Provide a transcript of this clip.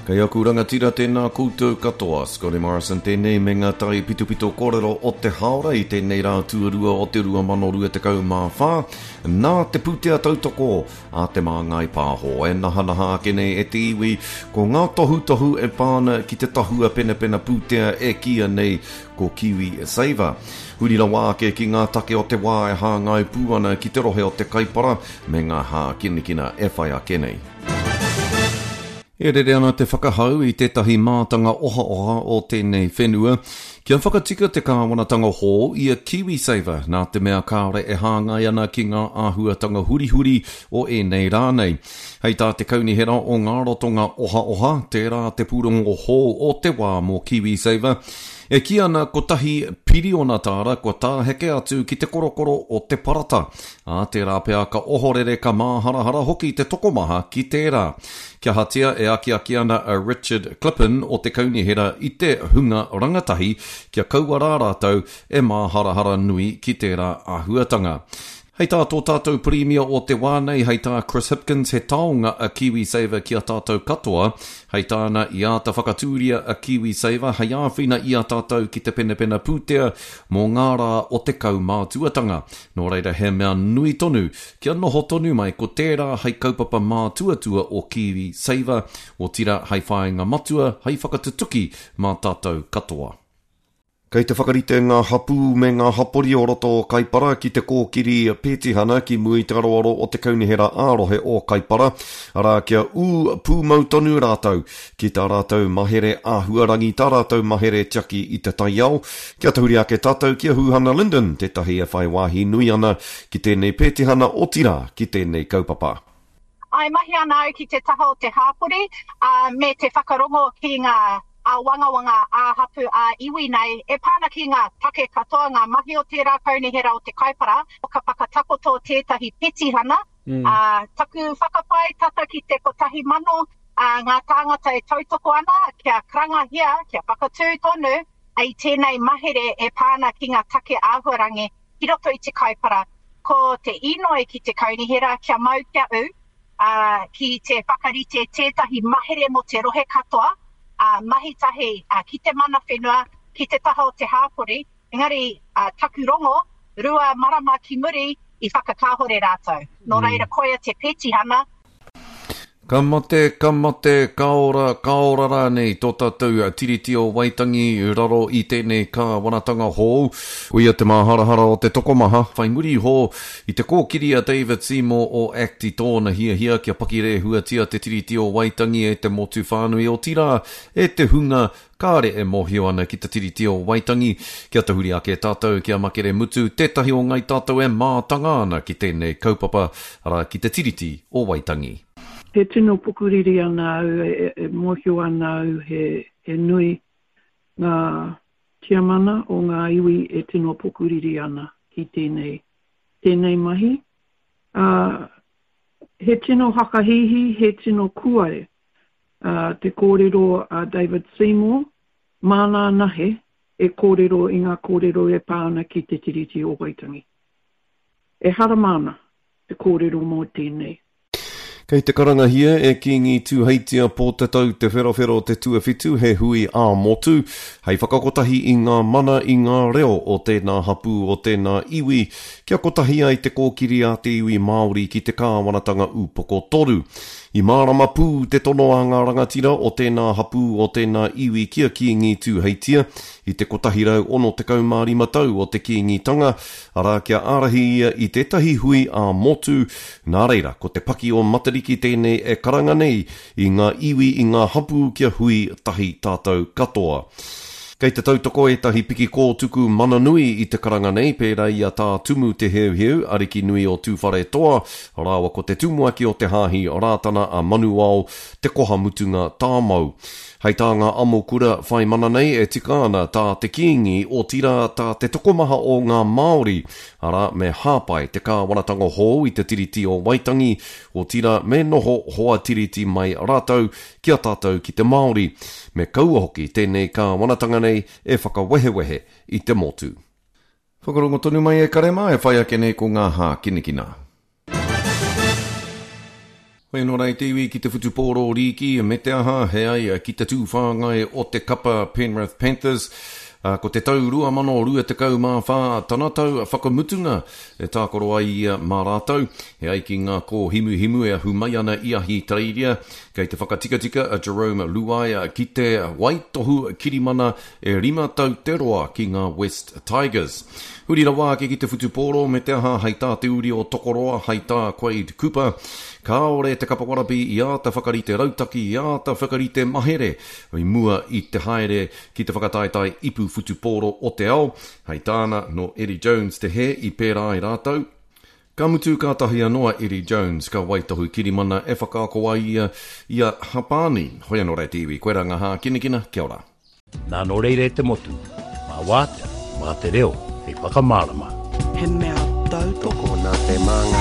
Kei aku rangatira tēnā koutou katoa, Scotty Morrison tēnei me ngā tai pitupito kōrero o te haora i tēnei rā tuarua o te 2024, nā te pūtea tautoko a te māngai pāho. E nahanaha ake nei e te iwi, ko ngā tohu e pāna ki te tahua pena pūtea e kia nei ko Kiwi Saver. Hurira wā ake ki ngā take o te wā e hāngai pūana ki te rohe o te kaipara me ngā hā kinikina e whai ake nei. E rere ana te whakahau i tētahi mātanga oha o tēnei whenua. Kia whakatika te kāwanatanga hō i a Kiwi Saver nā te mea kāore e hāngai ana ki ngā āhuatanga huri o e nei rānei. Hei tā te kaunihera o ngā rotonga oha, tērā te pūrongo hō o te wā mō Kiwi Saver. E ki ana ko tahi piri o nā tāra, ko tā heke atu ki te korokoro o te parata. A tērā pea ka ohorere ka māharahara hoki te tokomaha ki tērā. Kia hatia e aki ana a Richard Clippen o te kaunihera i te hunga rangatahi kia kaua rā rātou e māharahara nui ki tērā āhuatanga. Hei tā tō tātou premia o te wānei, hei tā Chris Hipkins he taonga a Kiwi Saver ki a tātou katoa, hei tāna i āta whakatūria a Kiwi Saver, hei āwhina i a tātou ki te pena pūtea mō ngāra o te kau mātuatanga. Nō reira he mea nui tonu, kia noho tonu mai ko tērā hei kaupapa mātuatua o Kiwi Saver, o tira hei whaenga matua, hei whakatutuki mā tātou katoa. Kei te whakarite ngā hapu me ngā hapori o roto o Kaipara ki te kōkiri pētihana ki mui te aroaro o te kaunihera ārohe o Kaipara. Arā kia pūmau tonu rātou ki tā rātou mahere āhuarangi, tā rātou mahere tiaki i te taiao. Kia tahuri ake tātou kia Huhana Linden, tētahi e whai wāhi nui ana ki tēnei pētihana o tira ki tēnei kaupapa. Ai mahi ana au ki te taha o te hāpori, me te whakarongo ki ngā a wanga a hapu a iwi nei, e pāna ki ngā take katoa, ngā mahi o tērā kaunihera o te kaipara, o ka pakatakoto tētahi petihana, taku whakapai tata ki te kotahi mano, ngā tāngata e tautoko ana, kia krangahia, kia whakatū tonu, ai tēnei mahere e pāna ki ngā take āhuarangi, ki roto i te kaipara, ko te inoi ki te kaunihera, kia mau kia u, ki te whakarite tētahi mahere mo te rohe katoa, mahi tahi ki te mana whenua, ki te taha o te hāpori, engari taku rongo, rua marama ki muri i whakakāhore rātou. Nō reira koia te petihana. Ka mate, kaora rānei, tō tātou tiriti o Waitangi, raro i tēnei ka wanatanga hō. Uia te māharahara o te tokomaha, whai muri hō i te kōkiri a David Seymour o Acti tōna hia kia pakire huatia te tiriti o Waitangi e te motu whānui o tira e te hunga kāre e mohio ana ki te tiriti o Waitangi. Kia tahuri ake tātou kia makere mutu, tētahi o ngai tātou e mātanga ana ki tēnei kaupapa ara ki te tiriti o Waitangi. He tino pukuriri ana au, e mohio ana au, he nui ngā tiamana o ngā iwi e tino pukuriri ana ki tēnei mahi. He tino hakahihi, he tino kuare, te kōrero a David Seymour, māna nahe e kōrero i ngā kōrero e pāna ki te tiriti o Waitangi. E haramana te kōrero mō tēnei. Kei te karangahia e kingi tūheitia pō te tau te whero te tuawhitu he hui a motu. Hei whakakotahi i ngā mana i ngā reo o tēnā hapu o tēnā iwi. Kia kotahia i te kōkiri a te iwi Māori ki te kāwanatanga upoko toru. I mārama pū te tono a ngā rangatira o tēnā hapu o tēnā iwi kia kiingi tūheitia. I te kotahi rau ono te kaumārima tau o te kiingitanga. Arā kia ārahi ia i tētahi hui a motu. Nā reira, ko te paki o matariki tēnei e karanga nei i ngā iwi i ngā hapu kia hui tahi tātou katoa. Kei te tautoko e tahi piki kō tuku mana nui i te karanga nei, pērā ia tā tumu te heu, ariki nui o tūwhare toa, rāwa ko te tumuaki o te hāhi o rātana a manuao te koha mutunga tāmau. Hei tā ngā amo kura whai mana nei e tika ana tā te kiingi o tira tā te tokomaha o ngā Māori, ara me hāpai te kāwanatanga hō i te tiriti o Waitangi, o tira me noho hoa tiriti mai rātou kia tātou ki te Māori, me kaua hoki tēnei kāwanatanga nei e whakawehewehe i te motu. Whakarongo tonu mai e karema e whai ake nei ko ngā hā kinikina. Hoi no rei tiwi ki te whutupōro riki, me te aha, he ai ki te tūwhāngai o te kapa Penrith Panthers. Ko te tau 2024 tana tau whakamutunga e tākoro ai mā rātou. He ai ki ngā kō himu e humai ana iahi treiria. Kei te whakatikatika a Jerome Luai ki te Waitohu Kirimana e 5 tau te roa ki ngā West Tigers. Huri rawa ki te whutupōro me te aha hei tā te uri o Tokoroa, hei tā Quade Cooper. Ka ore te kapawarapi i a ta whakarite rautaki, i a ta whakarite mahere. Hei mua i te haere ki te whakataitai ipu whutupōro o te ao. Hei tāna no Eddie Jones te he i pērā i rātou. Ka mutu kātahi anoa Eddie Jones, ka Waitohu Kirimana e whakaako ai ia Hapani. Hoi anō rei tiwi, koe ranga hā kinekina, kia ora. Nā no reire te motu, mā wātea, mā te reo, hei whakamārama. He mea tautoko nā te manga